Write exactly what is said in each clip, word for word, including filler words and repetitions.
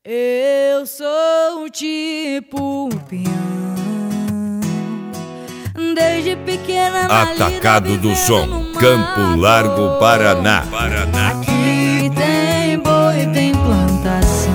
Eu sou tipo peão, desde pequena na Atacado lida, do Som, no Campo mato. Largo, Paraná. Paraná. Aqui tem boi, tem plantação.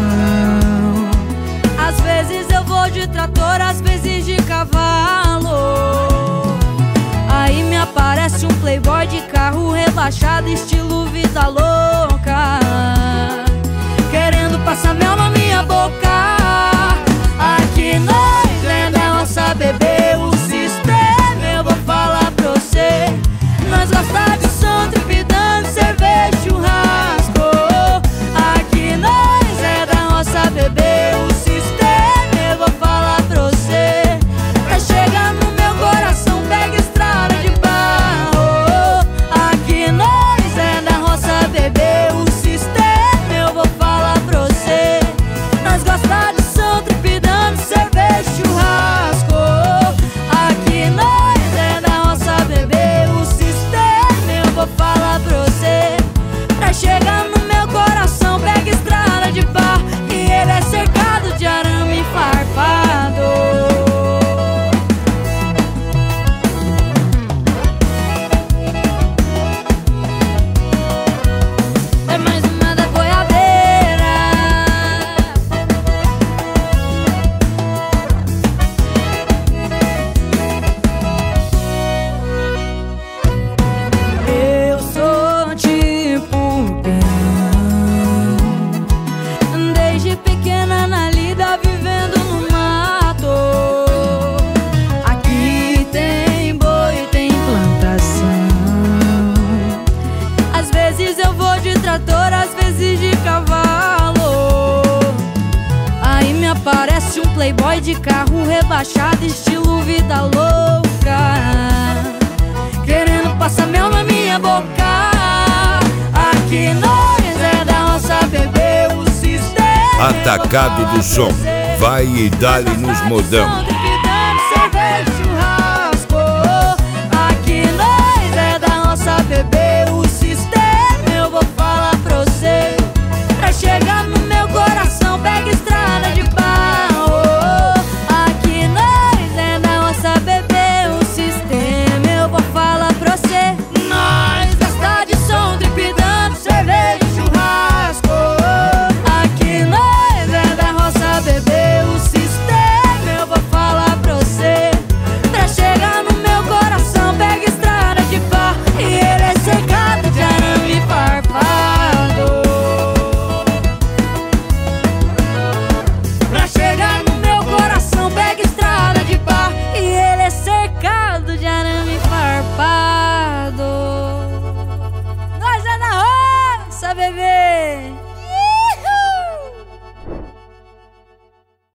Às vezes eu vou de trator, às vezes de cavalo. Aí me aparece um playboy de carro rebaixado, estilo vida louca, querendo passar mel na minha boca. Aqui nós é da nossa bebê, o sistema eu vou falar pra você. Nós gosta de som, trepidando, cerveja, churrasco. Aqui nós é da nossa bebê, o sistema eu vou falar pra você. Pra chegar no meu coração, pega estrada de barro. Aqui nós é da nossa bebê, o sistema eu vou falar pra você. Nós gosta de som, trepidando, cerveja, churrasco. Aqui nós é da nossa bebê, o sistema eu vou falar pra você. Pra chegar no meu coração, pega estrada de barro, e ele é cercado de arame farpado. É mais uma da boiadeira. Eu sou tipo peão, desde pequena na lida, vivendo no mato. Aqui tem boi, tem plantação. Às vezes eu vou de trator, às vezes de cavalo. Aí me aparece um playboy de carro rebaixado, estilo vida louca, querendo passar mel na minha boca. Aqui nós é da nossa bebê, o sistema. Atacado do Som, vai e dá-lhe nos modão. Cerveja, churrasco. Aqui nós é da nossa bebê,